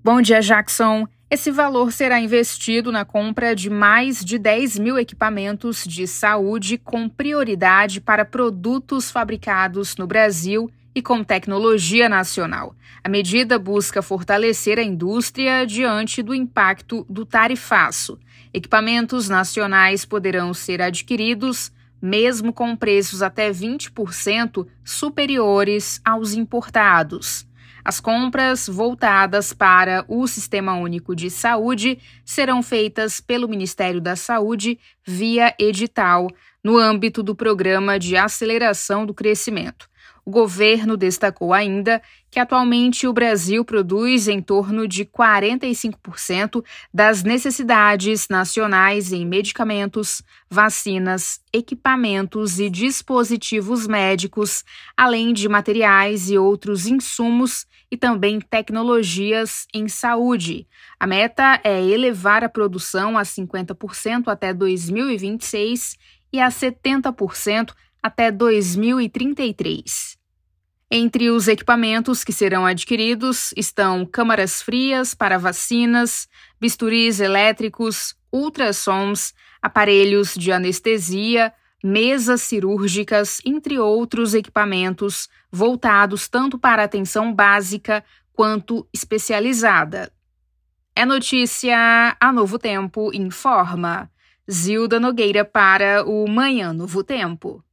Bom dia, Jackson. Esse valor será investido na compra de mais de 10 mil equipamentos de saúde com prioridade para produtos fabricados no Brasil e com tecnologia nacional. A medida busca fortalecer a indústria diante do impacto do tarifaço. Equipamentos nacionais poderão ser adquiridos mesmo com preços até 20% superiores aos importados. As compras voltadas para o Sistema Único de Saúde serão feitas pelo Ministério da Saúde via edital, no âmbito do Programa de Aceleração do Crescimento. O governo destacou ainda que atualmente o Brasil produz em torno de 45% das necessidades nacionais em medicamentos, vacinas, equipamentos e dispositivos médicos, além de materiais e outros insumos e também tecnologias em saúde. A meta é elevar a produção a 50% até 2026 e a 70% até 2033. Entre os equipamentos que serão adquiridos estão câmaras frias para vacinas, bisturis elétricos, ultrassons, aparelhos de anestesia, mesas cirúrgicas, entre outros equipamentos voltados tanto para atenção básica quanto especializada. É notícia, a Novo Tempo informa. Zilda Nogueira para o Manhã Novo Tempo.